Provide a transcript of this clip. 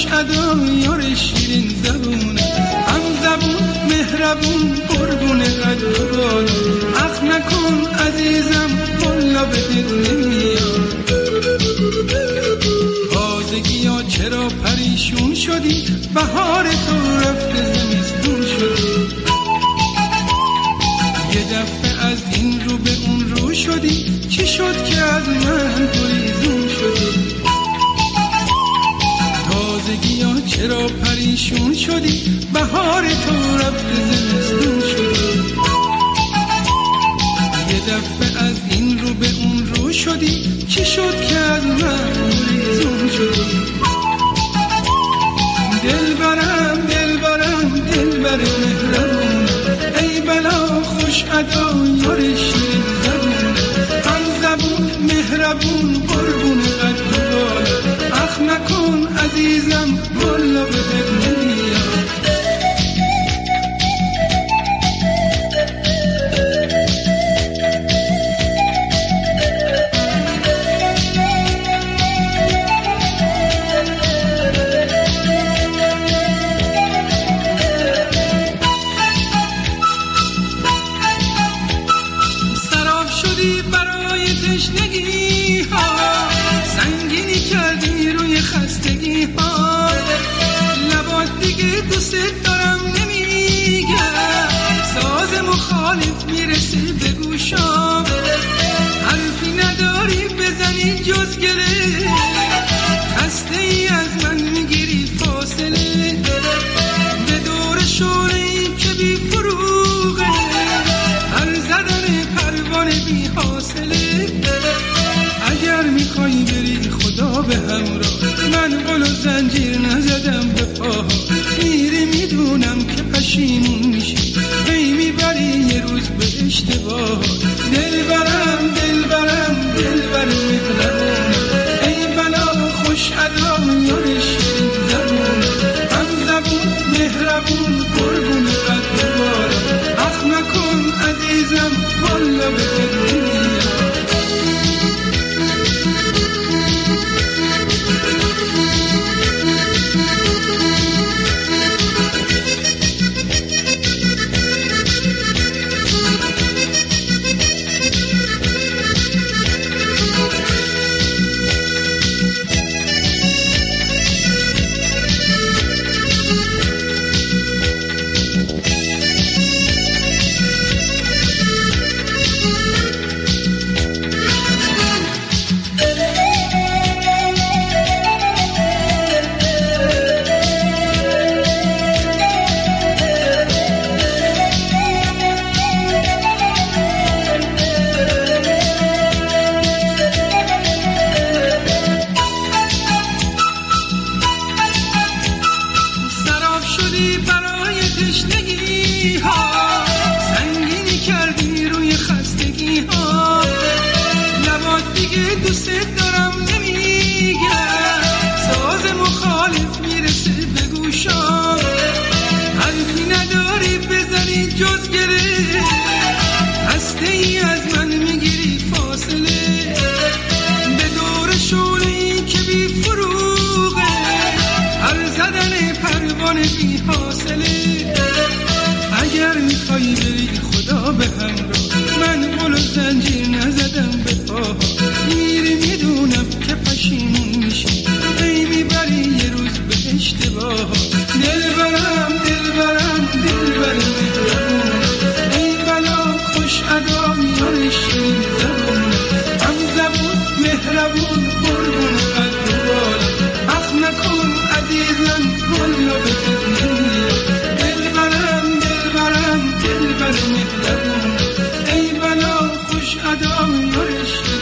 خوش ادا یار شیرین زبونه، هم زبون مهربون قربون قد و بالا. اخ نکن عزیزم والا به دل نمیاد. تازگی ها چرا پریشون شدی، بهار تو رفته زمستون شدی. یه دفعه از این رو به اون رو شدی، چی شد که از من گریزون شدی؟ تازگی ها چرا پریشون شدی، بهار تو رفته زمستون شدی. یه دفعه از این رو به اون رو شدی، چی شد که از من گریزون شدی؟ دلبرم دلبرم دلبر مهربون، ای بلا خوش ادا یار شیرین زبون، هم زبون مهربون قربون قد و بالا. اخ نکن عزیزم والا به دل نمیاد. تشنگی ها سنگینی کردی روی خستگی ها، لبات دیگه دوست دارم نمیگه، ساز مخالف میرسه به گوشام، حرفی نداری بزنی جز گله، خسته ای از من میگیری فاصله، به دور شوره ای که بی فروغه، هر زدن پروانه بی حاصله. اگر میخوایی بری خدا به همراه، من قل و زنجیر نزدم به پاها، میری میدونم که پشیمون میشی، هی میبری یه روز به اشتباه. دلبرم دلبرم دلبر مهربون، ای بلا خوش ادا یار شیرین زبون، هم زبون مهربون قربون قد و بالا. اخ نکن عزیزم والا به دل نمیاد. تشنگی ها سنگینی کردی روی خستگی ها، لبات دیگه دوست دارم نمیگه، ساز مخالف میرسه به گوشام، حرفی نداری بزنی جز گره، خسته ای از من میگیری فاصله، به دور شعله‌ای که بی فروغه، هر زدن پروانه بی حاصله. اگر میخوایی بری خدا به همراه، من قل و زنجیر نزدم به پاها، میری میدونم که پشیمون میشی، ای میبری یه روز به اشتباه. دلبرم دلبرم دلبر مهربون، ای بلا خوش ادا یار شیرین زبون، هم زبون مهربون قربون قد و بالا. اخ نکن عزیزم والا به دل نمیاد. دلبرم دلبر مهربون، ای بلا خوش ادا یار شیرین